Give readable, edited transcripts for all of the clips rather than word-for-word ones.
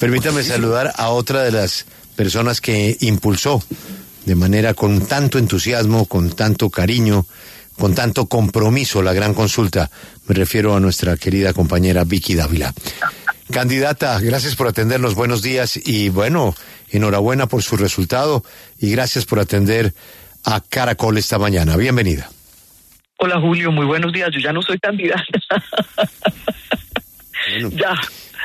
Permítame saludar a otra de las personas que impulsó de manera con tanto entusiasmo, con tanto cariño, con tanto compromiso la gran consulta. Me refiero a nuestra querida compañera Vicky Dávila. Candidata, gracias por atendernos, buenos días y bueno, enhorabuena por su resultado y gracias por atender a Caracol esta mañana. Bienvenida. Hola Julio, muy buenos días. Yo ya no soy candidata. Bueno. Ya,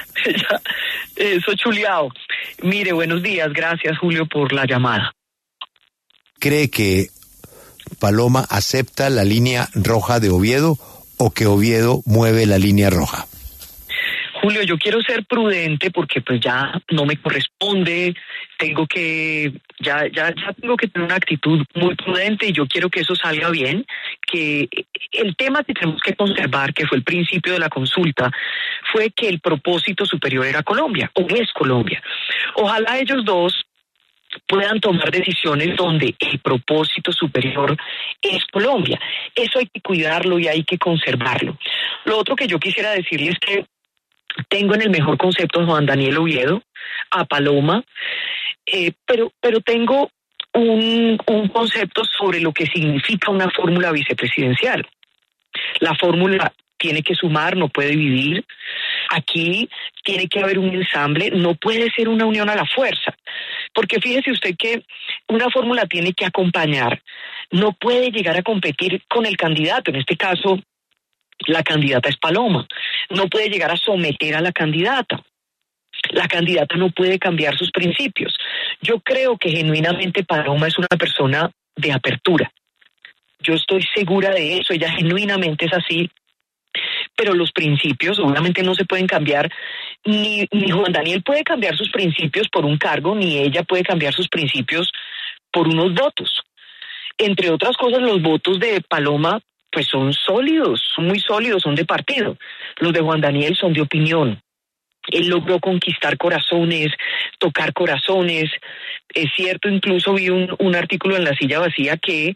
soy chuleado. Mire, buenos días. Gracias Julio por la llamada. ¿Cree que Paloma acepta la línea roja de Oviedo o que Oviedo mueve la línea roja? Julio, yo quiero ser prudente porque pues ya no me corresponde, tengo que tener una actitud muy prudente y yo quiero que eso salga bien, que el tema que tenemos que conservar, que fue el principio de la consulta, fue que el propósito superior era Colombia, o es Colombia. Ojalá ellos dos puedan tomar decisiones donde el propósito superior es Colombia. Eso hay que cuidarlo y hay que conservarlo. Lo otro que yo quisiera decirles es que tengo en el mejor concepto a Juan Daniel Oviedo, a Paloma, pero tengo un concepto sobre lo que significa una fórmula vicepresidencial. La fórmula tiene que sumar, no puede dividir. Aquí tiene que haber un ensamble, no puede ser una unión a la fuerza. Porque fíjese usted que una fórmula tiene que acompañar, no puede llegar a competir con el candidato, en este caso la candidata es Paloma, no puede llegar a someter a la candidata. La candidata no puede cambiar sus principios. Yo creo que genuinamente Paloma es una persona de apertura. Yo estoy segura de eso, ella genuinamente es así. Pero los principios obviamente no se pueden cambiar, ni Juan Daniel puede cambiar sus principios por un cargo, ni ella puede cambiar sus principios por unos votos. Entre otras cosas, los votos de Paloma pues son sólidos, son muy sólidos, son de partido. Los de Juan Daniel son de opinión. Él logró conquistar corazones, tocar corazones. Es cierto, incluso vi un artículo en La Silla Vacía que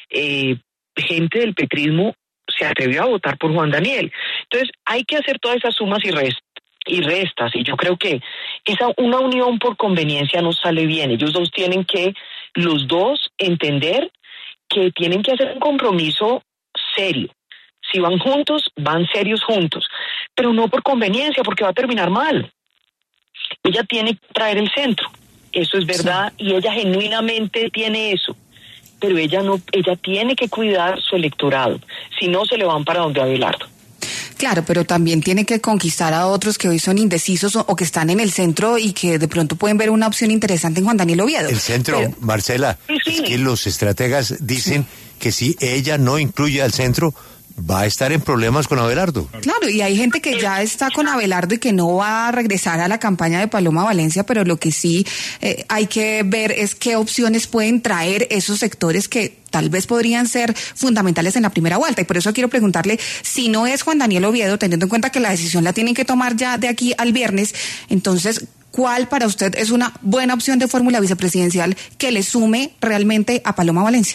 gente del petrismo se atrevió a votar por Juan Daniel. Entonces hay que hacer todas esas sumas y restas, y yo creo que una unión por conveniencia no sale bien. Ellos dos tienen que, los dos, entender que tienen que hacer un compromiso serio. Si van juntos, van serios juntos, pero no por conveniencia, porque va a terminar mal. Ella tiene que traer el centro, eso es verdad, sí. Y ella genuinamente tiene eso. Pero ella tiene que cuidar su electorado, si no se le van para donde Abelardo. Claro, pero también tiene que conquistar a otros que hoy son indecisos o que están en el centro y que de pronto pueden ver una opción interesante en Juan Daniel Oviedo. El centro, pero, Marcela, sí. Es que los estrategas dicen que si ella no incluye al centro, va a estar en problemas con Abelardo. Claro, y hay gente que ya está con Abelardo y que no va a regresar a la campaña de Paloma Valencia, pero lo que sí hay que ver es qué opciones pueden traer esos sectores que tal vez podrían ser fundamentales en la primera vuelta. Y por eso quiero preguntarle, si no es Juan Daniel Oviedo, teniendo en cuenta que la decisión la tienen que tomar ya de aquí al viernes, entonces, ¿cuál para usted es una buena opción de fórmula vicepresidencial que le sume realmente a Paloma Valencia?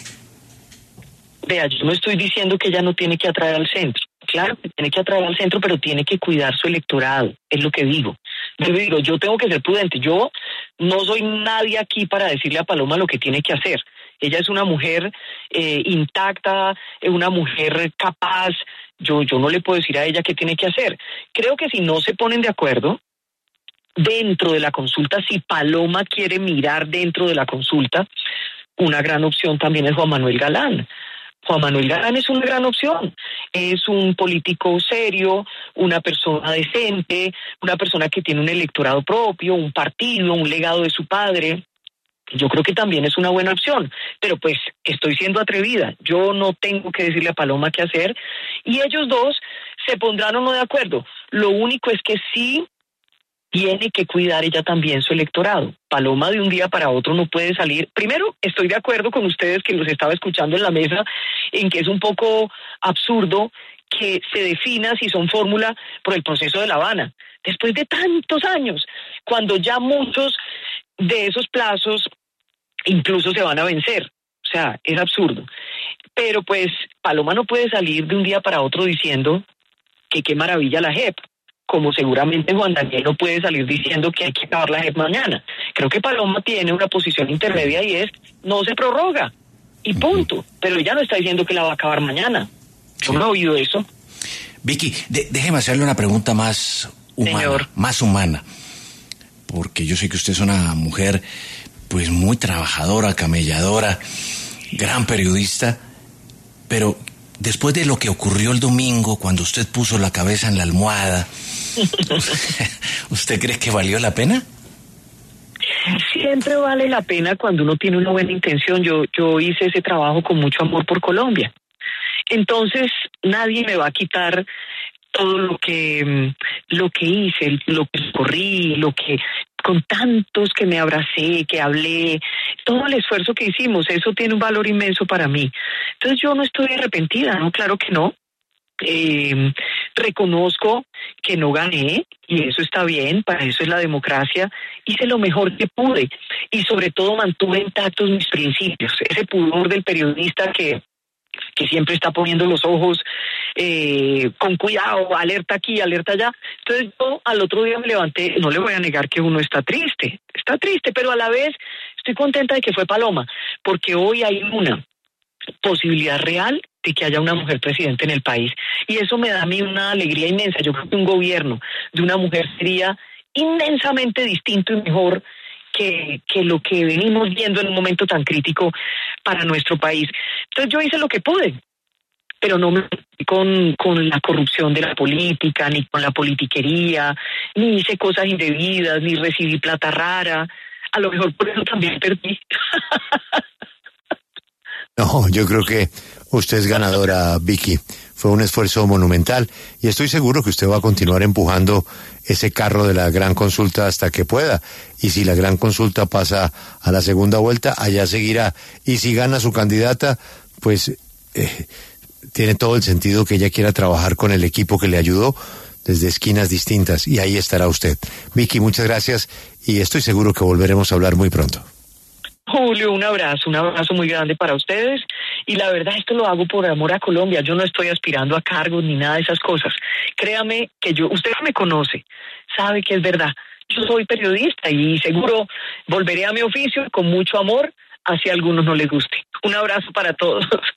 Vea, yo no estoy diciendo que ella no tiene que atraer al centro. Claro que tiene que atraer al centro, pero tiene que cuidar su electorado, es lo que digo. Yo tengo que ser prudente. Yo no soy nadie aquí para decirle a Paloma lo que tiene que hacer. Ella es una mujer intacta, una mujer capaz. Yo no le puedo decir a ella qué tiene que hacer. Creo que si no se ponen de acuerdo dentro de la consulta, si Paloma quiere mirar dentro de la consulta, una gran opción también es Juan Manuel Galán. Juan Manuel Galán es una gran opción, es un político serio, una persona decente, una persona que tiene un electorado propio, un partido, un legado de su padre. Yo creo que también es una buena opción, pero pues estoy siendo atrevida, yo no tengo que decirle a Paloma qué hacer y ellos dos se pondrán o no de acuerdo. Lo único es que sí tiene que cuidar ella también su electorado. Paloma de un día para otro no puede salir. Primero, estoy de acuerdo con ustedes que los estaba escuchando en la mesa en que es un poco absurdo que se defina si son fórmula por el proceso de La Habana. Después de tantos años, cuando ya muchos de esos plazos incluso se van a vencer. O sea, es absurdo. Pero pues Paloma no puede salir de un día para otro diciendo que qué maravilla la JEP. como seguramente Juan Daniel no puede salir diciendo que hay que acabar la JEP mañana. Creo que Paloma tiene una posición intermedia y es, no se prorroga, y punto. Pero ella no está diciendo que la va a acabar mañana. Yo no he oído eso. Vicky, déjeme hacerle una pregunta más humana, Señor. más humana, porque yo sé que usted es una mujer pues muy trabajadora, camelladora, gran periodista, pero después de lo que ocurrió el domingo, cuando usted puso la cabeza en la almohada, ¿usted cree que valió la pena? Siempre vale la pena cuando uno tiene una buena intención. Yo hice ese trabajo con mucho amor por Colombia. Entonces, nadie me va a quitar todo lo que hice, lo que corrí, con tantos que me abracé, que hablé, todo el esfuerzo que hicimos, eso tiene un valor inmenso para mí. Entonces yo no estoy arrepentida, ¿no? Claro que no. Reconozco que no gané y eso está bien, para eso es la democracia. Hice lo mejor que pude y sobre todo mantuve intactos mis principios, ese pudor del periodista que siempre está poniendo los ojos con cuidado, alerta aquí, alerta allá. Entonces yo al otro día me levanté, no le voy a negar que uno está triste, pero a la vez estoy contenta de que fue Paloma, porque hoy hay una posibilidad real de que haya una mujer presidente en el país, y eso me da a mí una alegría inmensa. Yo creo que un gobierno de una mujer sería inmensamente distinto y mejor que lo que venimos viendo en un momento tan crítico para nuestro país. Entonces yo hice lo que pude, pero no me metí con la corrupción de la política, ni con la politiquería, ni hice cosas indebidas, ni recibí plata rara. A lo mejor por eso también perdí. No, yo creo que usted es ganadora, Vicky. Fue un esfuerzo monumental y estoy seguro que usted va a continuar empujando ese carro de la gran consulta hasta que pueda. Y si la gran consulta pasa a la segunda vuelta, allá seguirá. Y si gana su candidata, pues tiene todo el sentido que ella quiera trabajar con el equipo que le ayudó desde esquinas distintas. Y ahí estará usted. Vicky, muchas gracias y estoy seguro que volveremos a hablar muy pronto. Julio, un abrazo muy grande para ustedes, y la verdad esto lo hago por amor a Colombia. Yo no estoy aspirando a cargos ni nada de esas cosas. Créame que usted me conoce, sabe que es verdad. Yo soy periodista y seguro volveré a mi oficio con mucho amor, así a algunos no les guste. Un abrazo para todos.